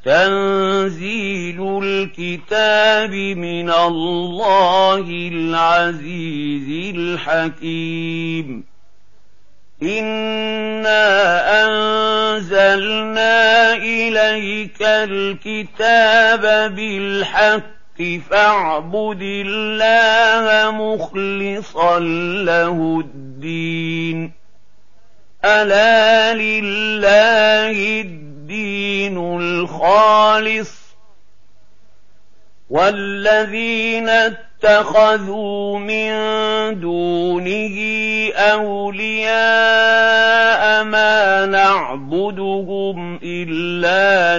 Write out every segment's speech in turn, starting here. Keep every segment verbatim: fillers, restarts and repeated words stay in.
تنزيل الكتاب من الله العزيز الحكيم إنا أنزلنا إليك الكتاب بالحق فاعبد الله مخلصا له الدين ألا لله الدين الخالص والذين اتخذوا من دونه أولياء ما نعبدهم إلا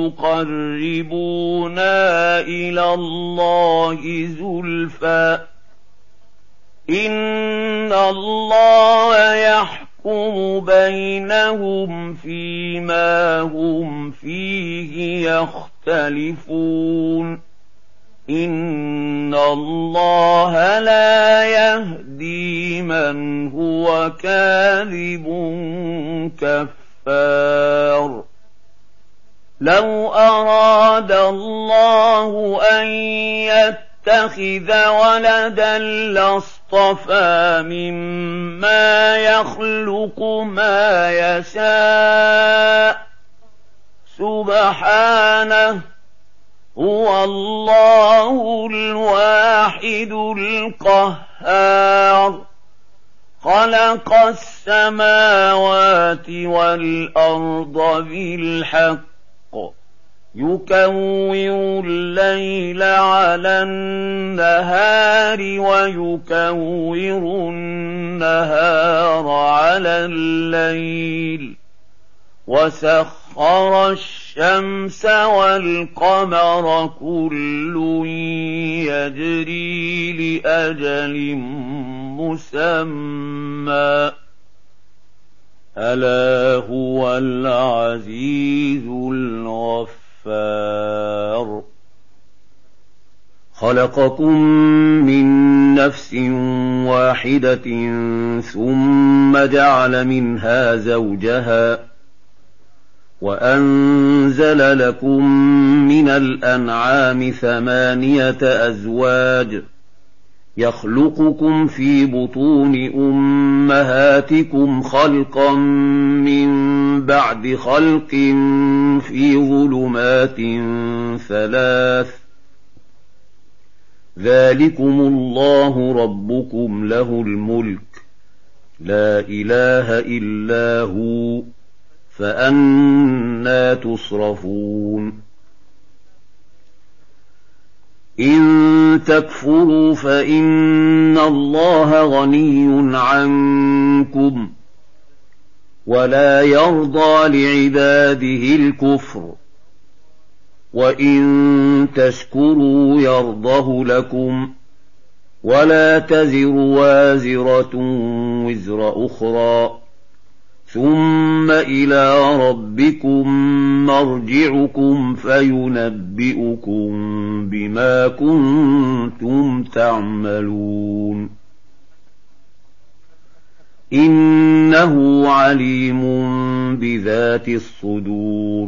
ليقربونا إلى الله زلفى إن الله يحكم بينهم فيما هم فيه يختلفون إن الله لا يهدي من هو كاذب كفار لو أراد الله أن يتخذ ولدا لاصطفى مما يخلق ما يشاء سبحانه هو الله الواحد القهار خلق السماوات والأرض بالحق يكور الليل على النهار ويكور النهار على الليل وسخر الشمس والقمر كل يجري لأجل مسمى ألا هو العزيز الغفار خلقكم من نفس واحدة ثم جعل منها زوجها وأنزل لكم من الأنعام ثمانية أزواج يخلقكم في بطون أمهاتكم خلقا من بعد خلق في ظلمات ثلاث ذلكم الله ربكم له الملك لا إله إلا هو فأنى تصرفون إن تكفروا فإن الله غني عنكم ولا يرضى لعباده الكفر وإن تشكروا يرضه لكم ولا تزر وازرة وزر أخرى ثم إلى ربكم مرجعكم فينبئكم بما كنتم تعملون إنه عليم بذات الصدور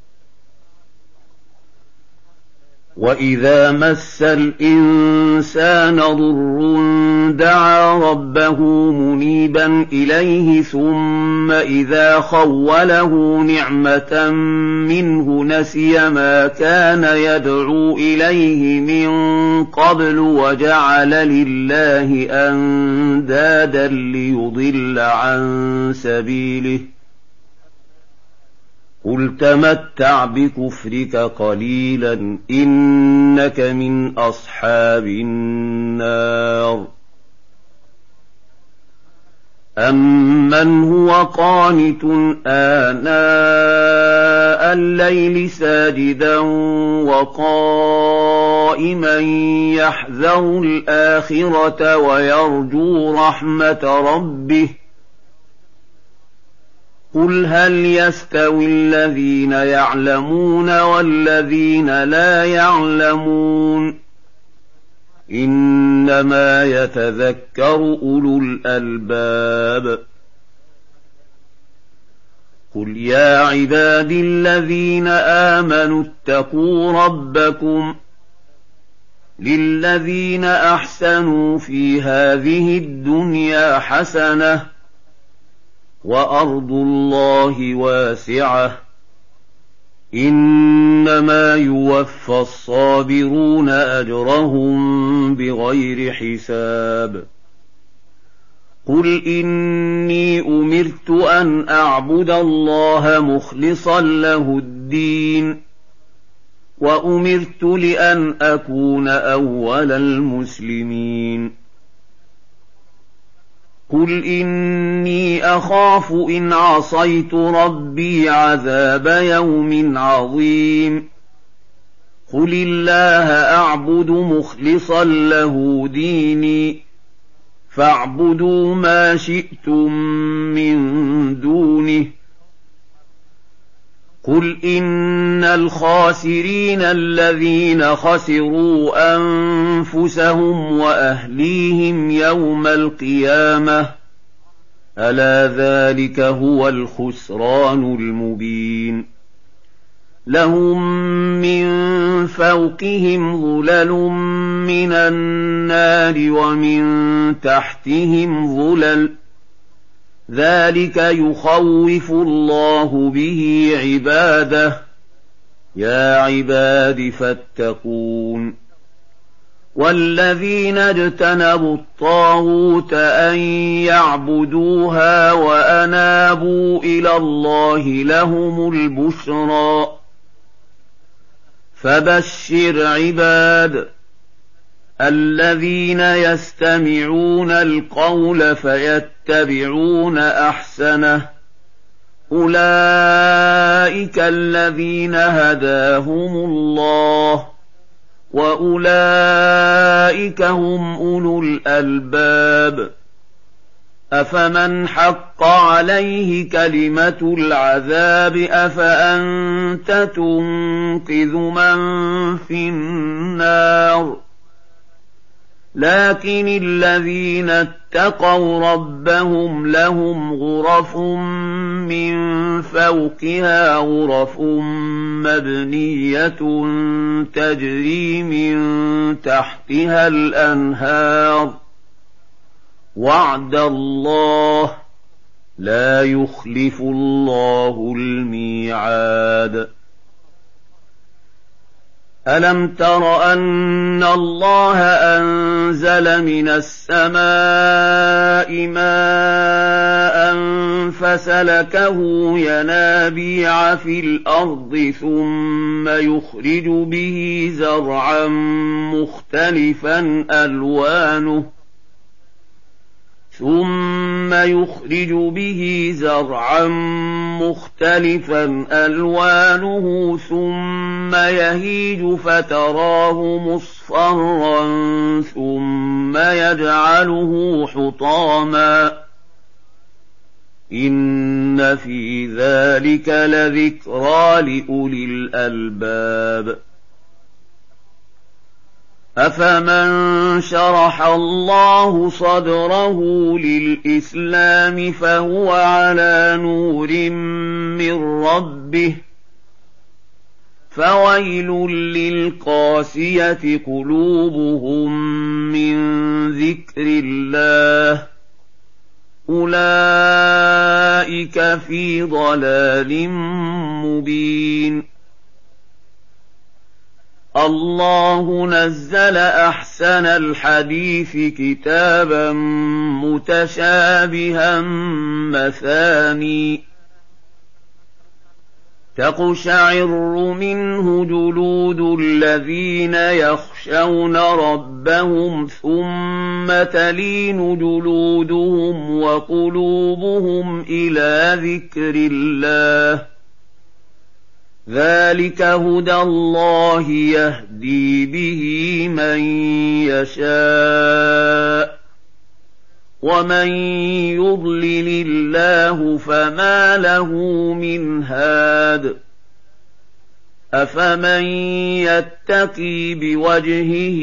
وإذا مس الإنسان ضر دعا ربه منيبا إليه ثم إذا خوله نعمة منه نسي ما كان يدعو إليه من قبل وجعل لله أندادا ليضل عن سبيله قل تمتع بكفرك قليلا إنك من أصحاب النار أمن هو قانت آناء الليل ساجدا وقائما يحذر الآخرة ويرجو رحمة ربه قل هل يستوي الذين يعلمون والذين لا يعلمون إنما يتذكر أولو الألباب قُلْ يَا عِبَادِي الَّذِينَ آمَنُوا اتَّقُوا رَبَّكُمْ لِلَّذِينَ أَحْسَنُوا فِي هَٰذِهِ الدُّنْيَا حَسَنَةٌ وَأَرْضُ اللَّهِ وَاسِعَةٌ إِنَّمَا يُوَفَّى الصَّابِرُونَ أَجْرَهُم بِغَيْرِ حِسَابٍ قُلْ إِنِّي أُمِرْتُ أَنْ أَعْبُدَ اللَّهَ مُخْلِصًا لَّهُ الدِّينَ وَأُمِرْتُ لِأَنْ أَكُونَ أَوَّلَ الْمُسْلِمِينَ قُلْ إِنِّي أَخَافُ إِنْ عَصَيْتُ رَبِّي عَذَابَ يَوْمٍ عَظِيمٍ قُلِ اللَّهَ أَعْبُدُ مُخْلِصًا لَّهُ دِينِي فَاعْبُدُوا مَا شِئْتُم مِّن دُونِهِ قُلْ إِنَّ الْخَاسِرِينَ الَّذِينَ خَسِرُوا أَنفُسَهُمْ وَأَهْلِيهِمْ يَوْمَ الْقِيَامَةِ أَلَا ذَٰلِكَ هُوَ الْخُسْرَانُ الْمُبِينُ لَهُم مِّن فَوْقِهِمْ ظُلَلٌ مِّنَ النَّارِ وَمِن تَحْتِهِمْ ظُلَلٌ ذَٰلِكَ يُخَوِّفُ اللَّهُ بِهِ عِبَادَهُ يَا عِبَادِ فَاتَّقُونِ وَالَّذِينَ اجْتَنَبُوا الطَّاغُوتَ أَن يَعْبُدُوهَا وَأَنَابُوا إِلَى اللَّهِ لَهُمُ الْبُشْرَىٰ فَبَشِّرْ عِبَادِ الَّذِينَ يَسْتَمِعُونَ الْقَوْلَ فَيَتَّبِعُونَ أَحْسَنَهُ أُولَٰئِكَ الَّذِينَ هَدَاهُمُ اللَّهُ وَأُولَٰئِكَ هُمْ أُولُو الْأَلْبَابِ أَفَمَنْ حَقَّ عَلَيْهِ كَلِمَةُ الْعَذَابِ أَفَأَنتَ تُنقِذُ مَن فِي النَّارِ لكن الذين اتقوا ربهم لهم غرف من فوقها غرف مبنية تجري من تحتها الأنهار وعد الله لا يخلف الله الميعاد أَلَمْ تَرَ أَنَّ اللَّهَ أَنزَلَ مِنَ السَّمَاءِ مَاءً فَسَلَكَهُ يَنَابِيعَ فِي الْأَرْضِ ثُمَّ يُخْرِجُ بِهِ زَرْعًا مُخْتَلِفًا أَلْوَانُهُ ثُمَّ يُخْرِجُ بِهِ زَرْعًا مُخْتَلِفًا أَلْوَانُهُ ثُمَّ يَهِيجُ فَتَرَاهُ مُصْفَرًّا ثُمَّ يَجْعَلُهُ حُطَامًا إِنَّ فِي ذَلِكَ لَذِكْرَىٰ لِأُولِي الْأَلْبَابِ أَفَمَن شَرَحَ اللَّهُ صَدْرَهُ لِلْإِسْلَامِ فَهُوَ عَلَىٰ نُورٍ مِّن رَّبِّهِ فَوَيْلٌ لِّلْقَاسِيَةِ قُلُوبُهُم مِّن ذِكْرِ اللَّهِ أُولَٰئِكَ فِي ضَلَالٍ مُّبِينٍ اللَّهُ نَزَّلَ أَحْسَنَ الْحَدِيثِ كِتَابًا مُتَشَابِهًا مَّثَانِي تَقْشَعِرُّ مِنْهُ جُلُودُ الَّذِينَ يَخْشَوْنَ رَبَّهُمْ ثُمَّ تَلِينُ جُلُودُهُمْ وَقُلُوبُهُمْ إِلَىٰ ذِكْرِ اللَّهِ ذَٰلِكَ هُدَى اللَّهِ يَهْدِي بِهِ مَن يَشَاءُ وَمَن يُضْلِلِ اللَّهُ فَمَا لَهُ مِنْ هَادٍ أَفَمَن يَتَّقِي بِوَجْهِهِ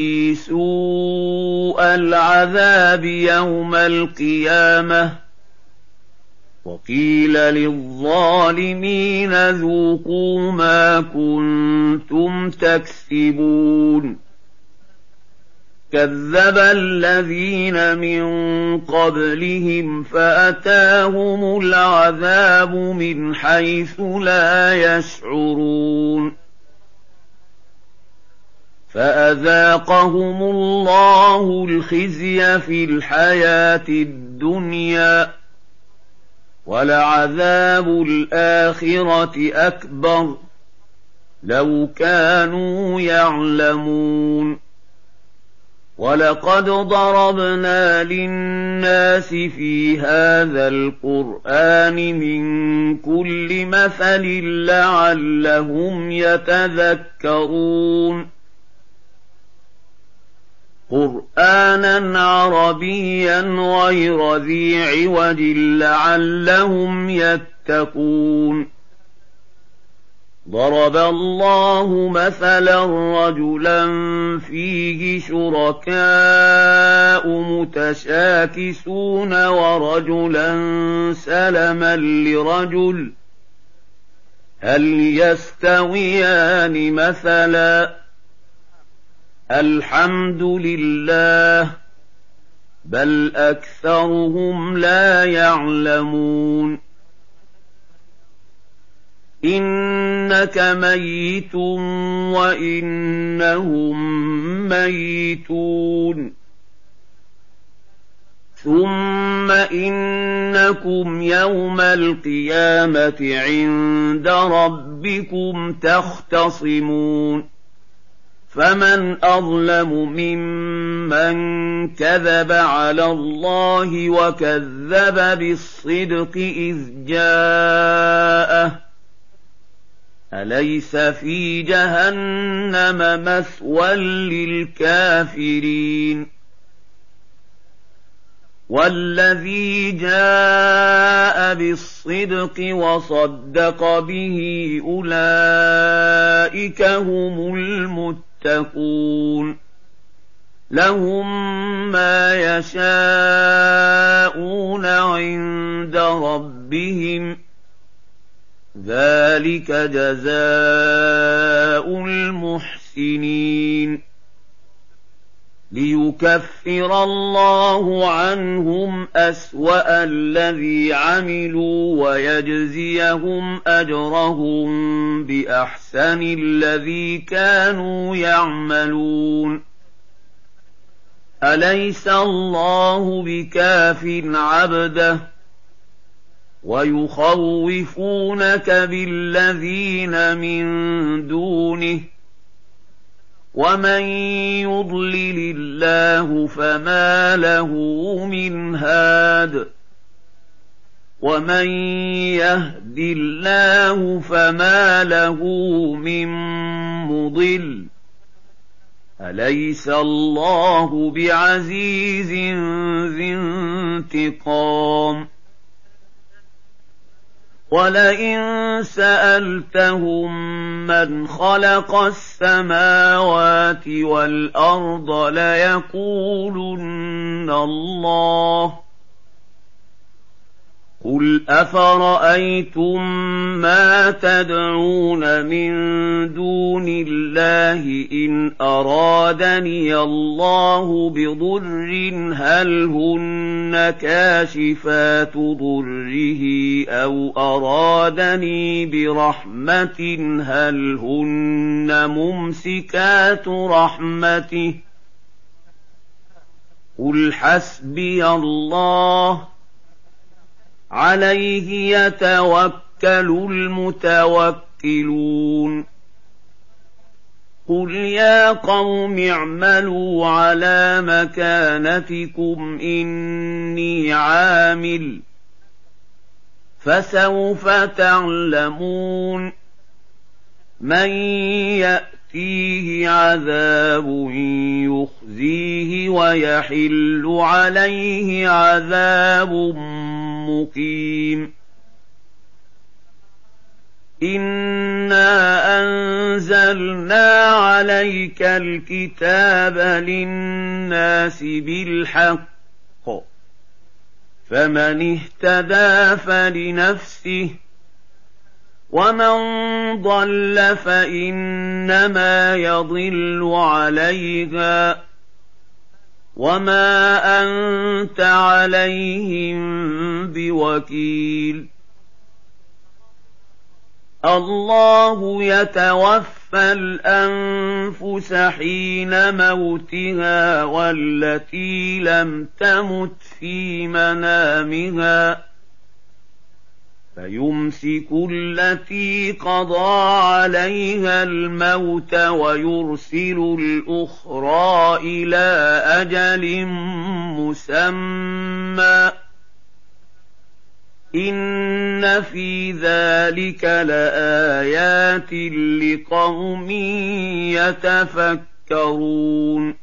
سُوءَ الْعَذَابِ يَوْمَ الْقِيَامَةِ وقيل للظالمين ذوقوا ما كنتم تكسبون كذب الذين من قبلهم فأتاهم العذاب من حيث لا يشعرون فأذاقهم الله الخزي في الحياة الدنيا ولعذاب الآخرة أكبر لو كانوا يعلمون ولقد ضربنا للناس في هذا القرآن من كل مثل لعلهم يتذكرون قرآنا عربيا غير ذي عوج لعلهم يتقون ضرب الله مثلا رجلا فيه شركاء متشاكسون ورجلا سلما لرجل هل يستويان مثلا الحمد لله بل أكثرهم لا يعلمون إنك ميت وإنهم ميتون ثم إنكم يوم القيامة عند ربكم تختصمون فمن أظلم ممن كذب على الله وكذب بالصدق إذ جاءه أليس في جهنم مثوى للكافرين والذي جاء بالصدق وصدق به أولئك هم المتقون لهم ما يشاءون عند ربهم ذلك جزاء المحسنين ليكفر الله عنهم أسوأ الذي عملوا ويجزيهم أجرهم بأحسن الذي كانوا يعملون أليس الله بكاف عبده ويخوفونك بالذين من دونه ومن يضلل الله فما له من هاد ومن يهد الله فما له من مضل أليس الله بعزيز ذي انتقام ولئن سألتهم من خلق السماوات والأرض ليقولن الله قل أفرأيتم ما تدعون من دون الله إن أرادني الله بضر هل هن كاشفات ضره أو أرادني برحمة هل هن ممسكات رحمته قل حسبي الله عليه يتوكل المتوكلون قل يا قوم اعملوا على مكانتكم إني عامل فسوف تعلمون من يأتيه عذاب يخزيه ويحل عليه عذاب مقيم إنا أنزلنا عليك الكتاب للناس بالحق فمن اهتدى فلنفسه ومن ضل فإنما يضل عليها وما أنت عليهم بوكيل. الله يتوفى الأنفس حين موتها والتي لم تمت في منامها فيمسك التي قضى عليها الموت ويرسل الأخرى إلى أجل مسمى إن في ذلك لآيات لقوم يتفكرون.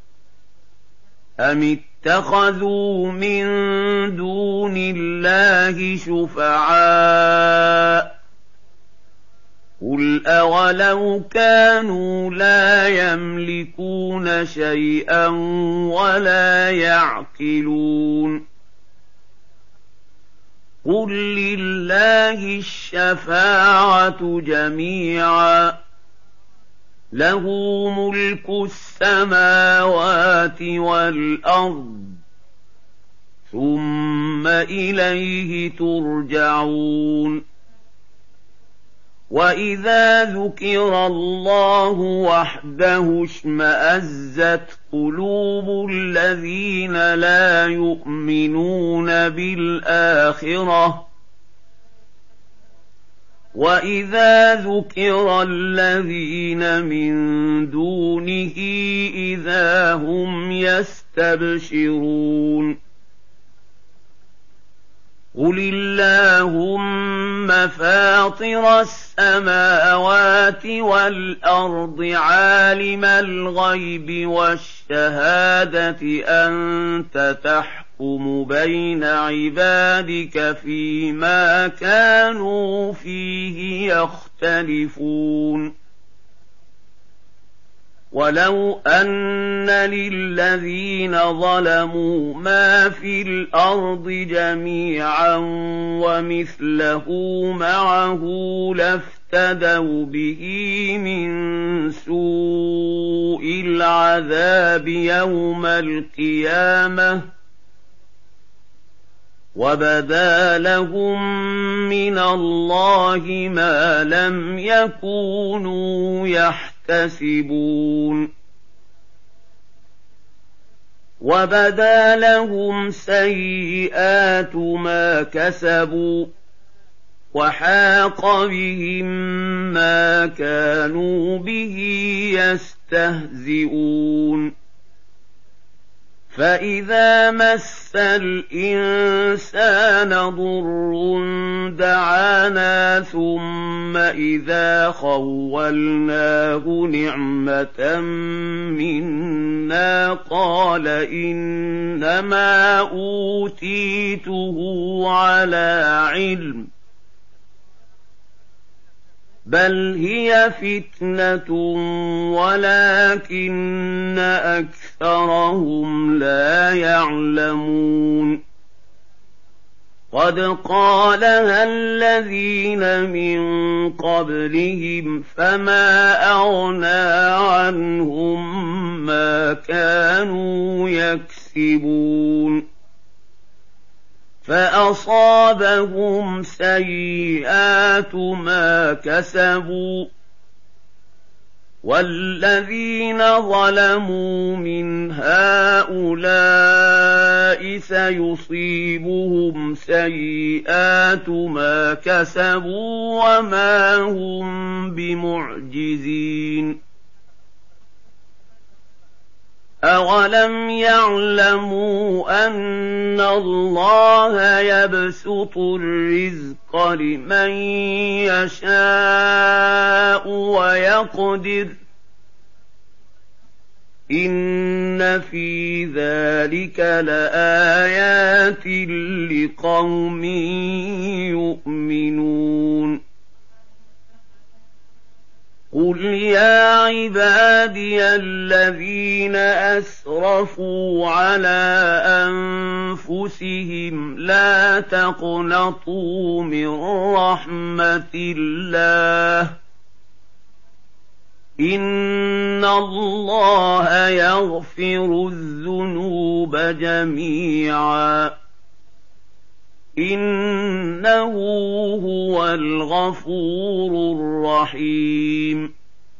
أم اتخذوا من دون الله شفعاء قل أولو كانوا لا يملكون شيئا ولا يعقلون قل لله الشفاعة جميعا له ملك السماوات والأرض ثم إليه ترجعون. وإذا ذكر الله وحده اشمأزت قلوب الذين لا يؤمنون بالآخرة وإذا ذكر الذين من دونه إذا هم يستبشرون. قل اللهم فاطر السماوات والأرض عالم الغيب والشهادة أنت تحكم بين عبادك فيما كانوا فيه يختلفون. ولو أن للذين ظلموا ما في الأرض جميعا ومثله معه لافتدوا به من سوء العذاب يوم القيامة وبدا لهم من الله ما لم يكونوا يحتسبون. وبدا لهم سيئات ما كسبوا وحاق بهم ما كانوا به يستهزئون. فإذا مس الإنسان ضر دعانا ثم إذا خولناه نعمة منا قال إنما أوتيته على علم بل هي فتنة ولكن أكثرهم لا يعلمون. قد قالها الذين من قبلهم فما أغنى عنهم ما كانوا يكسبون. فأصابهم سيئات ما كسبوا والذين ظلموا من هؤلاء سيصيبهم سيئات ما كسبوا وما هم بمعجزين. أولم يعلموا أن الله يبسط الرزق لمن يشاء ويقدر إن في ذلك لآيات لقوم يؤمنون. قُلْ يَا عِبَادِيَ الَّذِينَ أَسْرَفُوا عَلَىٰ أَنفُسِهِمْ لَا تَقْنَطُوا مِن رَّحْمَةِ اللَّهِ ۚ إِنَّ اللَّهَ يَغْفِرُ الذُّنُوبَ جَمِيعًا ۚ إِنَّهُ هُوَ الْغَفُورُ الرَّحِيمُ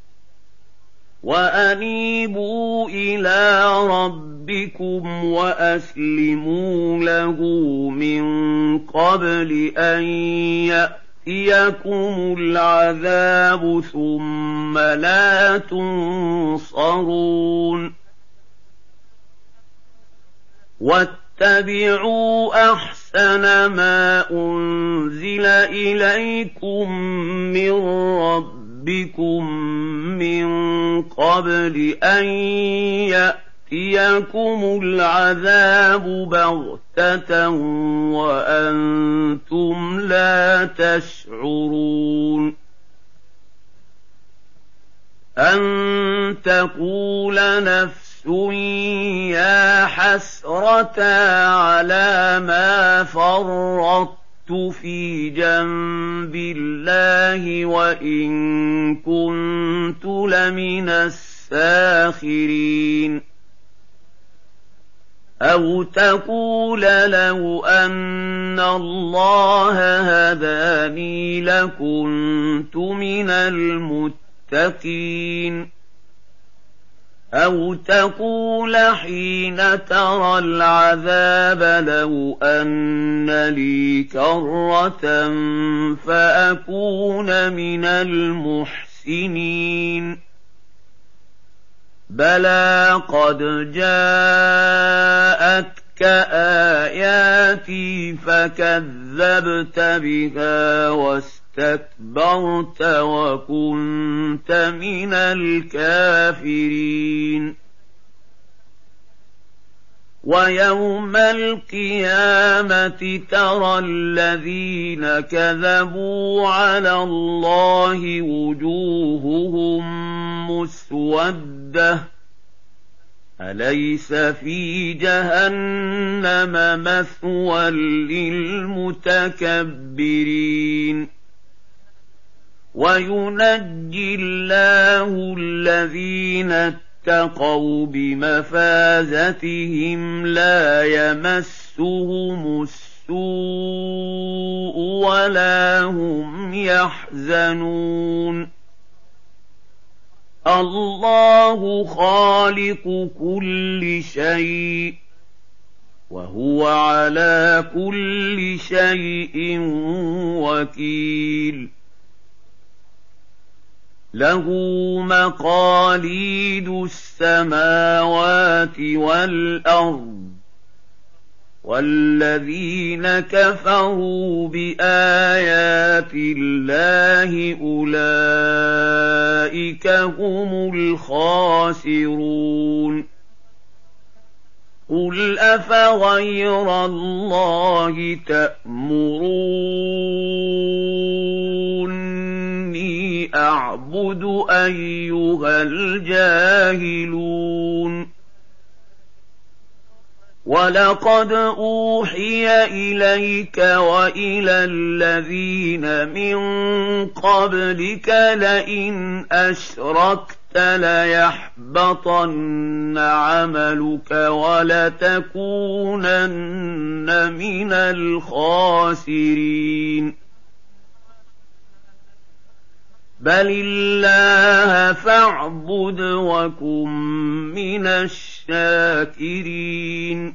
وَأَنِيبُوا إِلَىٰ رَبِّكُمْ وَأَسْلِمُوا لَهُ مِن قَبْلِ أَن يَأْتِيَكُمُ الْعَذَابُ ثُمَّ لَا تُنصَرُونَ وَاتَّبِعُوا أَحْسَنَ مَا أُنزِلَ إِلَيْكُم مِّن رَّبِّكُم مِّن قَبْلِ أَن يَأْتِيَكُمُ الْعَذَابُ بَغْتَةً وَأَنتُمْ لَا تَشْعُرُونَ أَن تَقُولَ نَفْسٌ يَا حَسْرَتَا عَلَىٰ مَا فَرَّطتُ فِي جَنبِ اللَّهِ وَإِن كُنتُ لَمِنَ السَّاخِرِينَ أَوْ تَقُولَ لَوْ أَنَّ اللَّهَ هَدَانِي لَكُنتُ مِنَ الْمُتَّقِينَ أَوْ تَقُولَ حِينَ تَرَى الْعَذَابَ لَوْ أَنَّ لِي كَرَّةً فَأَكُونَ مِنَ الْمُحْسِنِينَ بَلَىٰ قَدْ جَاءَتْكَ آيَاتِي فَكَذَّبْتَ بِهَا وَاسْتَكْبَرْتَ وَكُنتَ مِنَ الْكَافِرِينَ وَيَوْمَ الْقِيَامَةِ تَرَى الَّذِينَ كَذَبُوا عَلَى اللَّهِ وُجُوهُهُم مُّسْوَدَّةٌ أَلَيْسَ فِي جَهَنَّمَ مَثْوًى لِّلْمُتَكَبِّرِينَ وَيُنَجِّي اللَّهُ الَّذِينَ اتَّقَوْا بِمَفَازَتِهِمْ لَا يَمَسُّهُمُ السُّوءُ وَلَا هُمْ يَحْزَنُونَ اللَّهُ خَالِقُ كُلِّ شَيْءٍ وَهُوَ عَلَىٰ كُلِّ شَيْءٍ وَكِيلٌ لَهُ مَقَالِيدُ السَّمَاوَاتِ وَالْأَرْضِ وَالَّذِينَ كَفَرُوا بِآيَاتِ اللَّهِ أُولَٰئِكَ هُمُ الْخَاسِرُونَ قُلْ أَفَغَيْرَ اللَّهِ تَأْمُرُونِّي أَعْبُدُ أَيُّهَا الْجَاهِلُونَ وَلَقَدْ أُوحِيَ إِلَيْكَ وَإِلَى الَّذِينَ مِن قَبْلِكَ لَئِنْ أَشْرَكْتَ لَيَحْبَطَنَّ عَمَلُكَ وَلَتَكُونَنَّ مِنَ الْخَاسِرِينَ بَلِ اللَّهَ فَاعْبُدْ وَكُن مِّنَ الشَّاكِرِينَ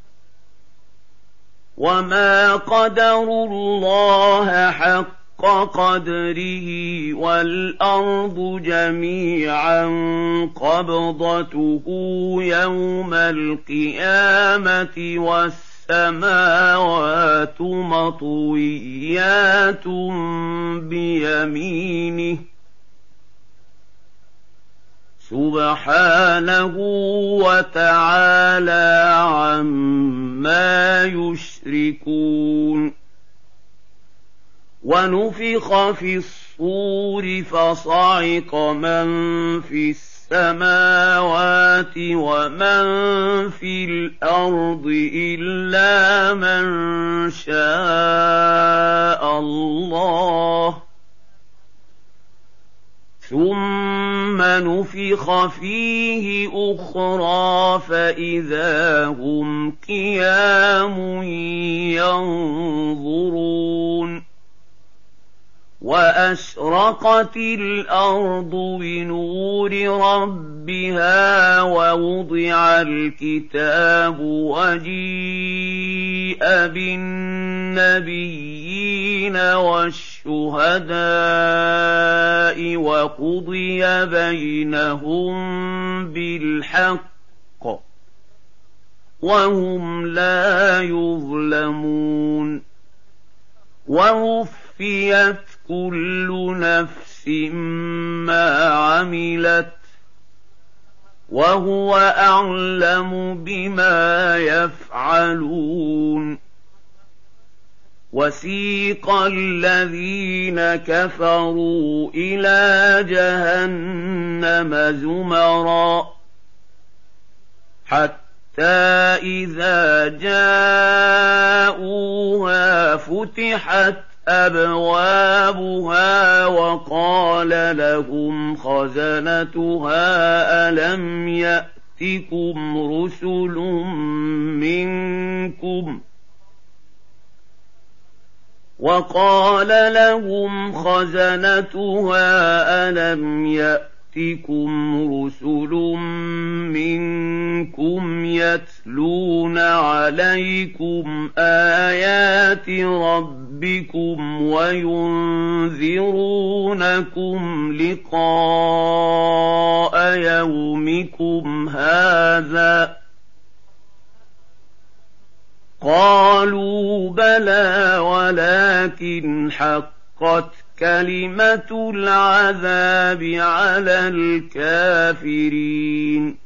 وَمَا قَدَرُوا اللَّهَ حَقَّ قَدْرِهِ وَالْأَرْضُ جَمِيعًا قَبْضَتُهُ يَوْمَ الْقِيَامَةِ وَالسَّمَاوَاتُ مَطْوِيَّاتٌ بِيَمِينِهِ سُبْحَانَهُ وَتَعَالَىٰ عَمَّا يُشْرِكُونَ وَنُفِخَ فِي الصُّورِ الصُّورِ فَصَعِقَ مَن فِي السَّمَاوَاتِ وَمَن فِي الْأَرْضِ إِلَّا مَن شَاءَ اللَّهُ ثُمَّ نُفِخَ فِيهِ أُخْرَىٰ فَإِذَا هُمْ قِيَامٌ يَنظُرُونَ وَأَشْرَقَتِ الْأَرْضُ بِنُورِ رَبِّهَا وَوُضِعَ الْكِتَابُ وَجِيءَ بِالنَّبِيِّينَ وَالشُّهَدَاءِ وَقُضِيَ بَيْنَهُم بِالْحَقِّ وَهُمْ لَا يُظْلَمُونَ وَوُفِّيَتْ كُلُّ نَفْسٍ مَّا عَمِلَتْ وَهُوَ أَعْلَمُ بِمَا يَفْعَلُونَ وَسِيقَ الَّذِينَ كَفَرُوا إِلَىٰ جَهَنَّمَ زُمَرًا حَتَّىٰ إِذَا جَاءُوهَا فُتِحَتْ أَبْوَابُهَا وَقَالَ لَهُمْ خَزَنَتُهَا أَلَمْ يَأْتِكُمْ رُسُلٌ مِّنكُمْ وَقَالَ لَهُمْ خَزَنَتُهَا أَلَمْ يَأْتِكُمْ رُسُلٌ مِّنكُمْ يَتْلُونَ عَلَيْكُمْ آيَاتِ رَبِّكُمْ وَيُنذِرُونَكُمْ لِقَاءَ يَوْمِكُمْ هَٰذَا قَالُوا بَلَىٰ وَلَٰكِنْ حَقَّتْ كَلِمَةُ الْعَذَابِ عَلَى الْكَافِرِينَ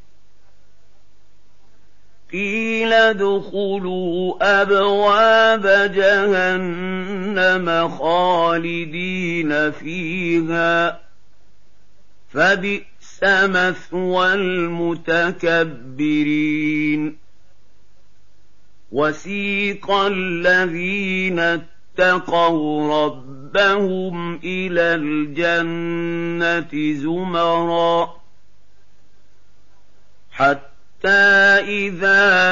قِيلَ ادْخُلُوا أَبْوَابَ جَهَنَّمَ خَالِدِينَ فِيهَا فَبِئْسَ مَثْوَى الْمُتَكَبِّرِينَ وَسِيقَ الَّذِينَ اتَّقَوْا رَبَّهُمْ إِلَى الْجَنَّةِ زُمَرًا حَتَّىٰ إِذَا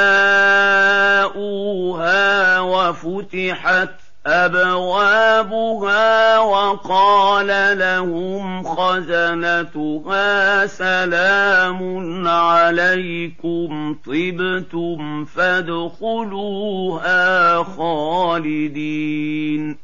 جَاءُوهَا وَفُتِحَتْ أَبْوَابُهَا وَقَالَ لَهُمْ خَزَنَتُهَا سَلَامٌ عَلَيْكُمْ طِبْتُمْ فَادْخُلُوهَا خَالِدِينَ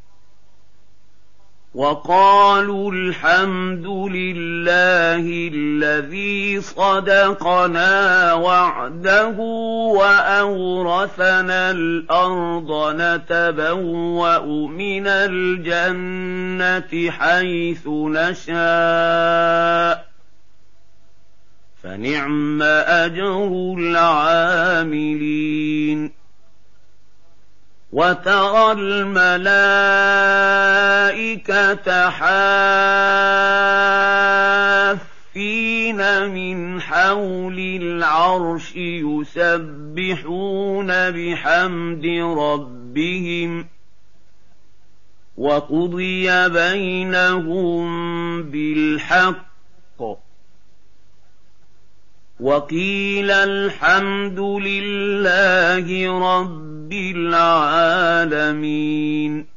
وَقَالُوا الْحَمْدُ لِلَّهِ الَّذِي صَدَقَنَا وَعْدَهُ وَأَوْرَثَنَا الْأَرْضَ نَتَبَوَّأُ مِنَ الْجَنَّةِ حَيْثُ نَشَاءُ فَنِعْمَ أَجْرُ الْعَامِلِينَ وَتَرَى الْمَلَائِكَةَ حَافِّينَ مِنْ حَوْلِ الْعَرْشِ يُسَبِّحُونَ بِحَمْدِ رَبِّهِمْ وَقُضِيَ بَيْنَهُم بِالْحَقِّ وَقِيلَ الْحَمْدُ لِلَّهِ رَبِّ الْعَالَمِينَ